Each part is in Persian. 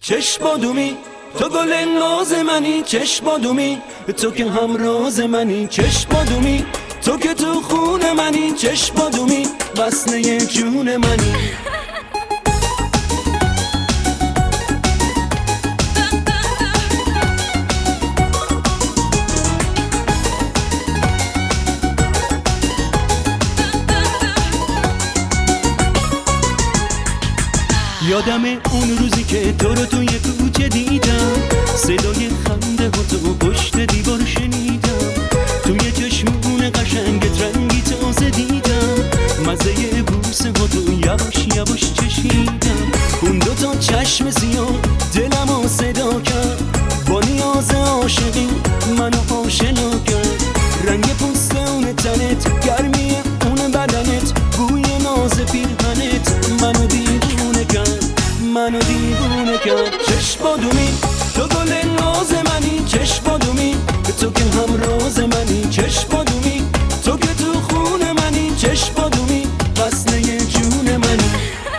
چشم بادومی تو گل ناز منی، چشم بادومی تو که همراز منی، چشم بادومی تو که تو خون منی، چشم بادومی وصله جون منی. یادم اون روزی که تو رو توی کوچه دیدم، صدای خنده ها تو پشت دیوار شنیدم، توی چشمون قشنگت رنگی تازه دیدم، مزه بوسه ها تو یواش یواش چشیدم. اون دوتا چشم سیاه دلمو صدا کرد، با نیاز عاشقی منو آشنا کرد. رنگ پوست اون تنت، گرمی اون بدنت، بوی ناز پیرهنت منو دیوونه کرد، منو دیوونه کرد. چشم بادومی تو گل ناز منی، چشم بادومی تو که همراز منی، چشم بادومی تو که تو خون منی، چشم بادومی وصله جون منی.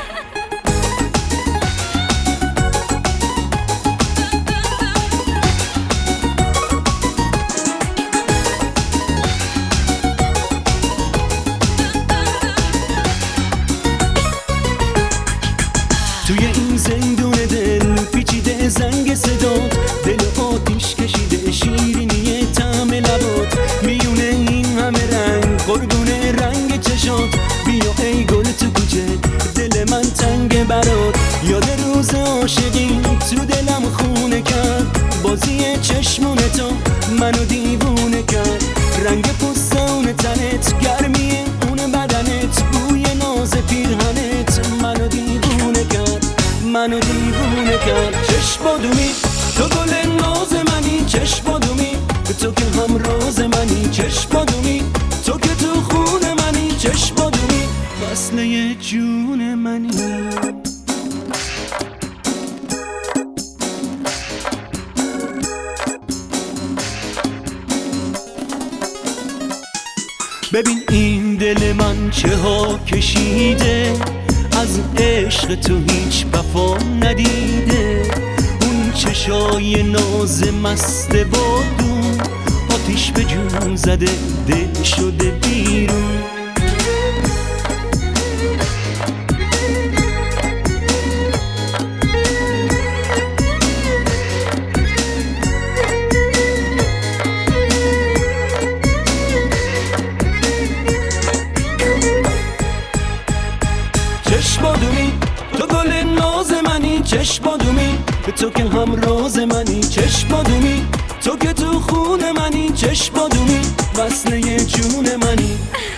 توی این زندون دل پیچیده زنگ صدات، دل آتیش کشیده شیرینی طعم لبات، میونه این همه رنگ قربون رنگ چشات. بیا ای گل تو کوچه دل من تنگ برات، یاد روز عاشقی تو دلم خونه کرد، بازی چشمون تو منو دیوونه کرد. رنگ پوست اون تنت، گرمی اون بدنت، بوی ناز پیرهنت منو دیوونه کرد، منو دیوونه کرد. چشم بادومی تو گل ناز منی، چشم بادومی تو که همراز منی، چشم بادومی تو که تو خون منی، چشم بادومی وصله جون منی. ببین این دل من چه ها کشیده، از عشق تو هیچ وفا ندیده. اون چشای ناز مست بادون، آتیش به جون زده دل شده بیرون. چشم بادومی تو گل ناز منی، چشم بادومی تو که همراز منی، چشم بادومی تو که تو خون منی، چشم بادومی وصله جون منی.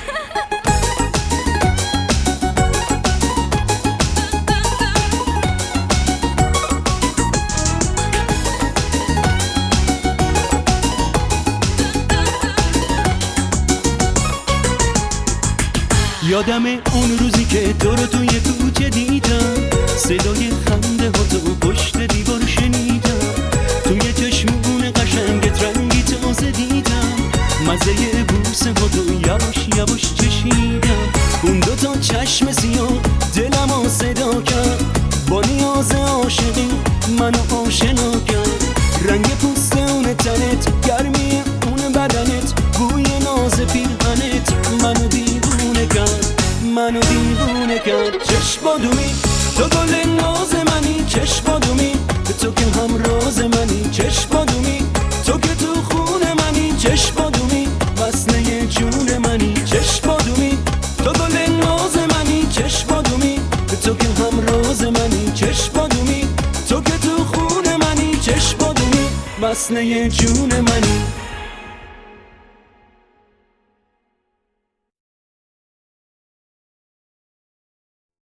یادم اون روزی که تو رو توی کوچه دیدم، صدای خنده ها تو پشت دیوار شنیدم، توی چشمون قشنگت رنگی تازه دیدم، مزه بوسه ها تو یواش یواش چشیدم. اون دوتا چشم سیاه دلمو صدا کرد، با نیاز عاشقی منو آشنا کرد. رنگ پوست اون تنت، گرمی اون بدنت، بوی ناز پیرهنت منو دیوونه کرد، منو دیوونه کرد. چشم بادومی تو گل ناز منی، چشم بادومی تو که همراز منی، چشم بادومی تو که تو خون منی، چشم بادومی وصله جون منی. چشم بادومی تو گل ناز منی، چشم بادومی تو که همراز منی، چشم بادومی تو که تو خون منی، چشم بادومی وصله جون منی.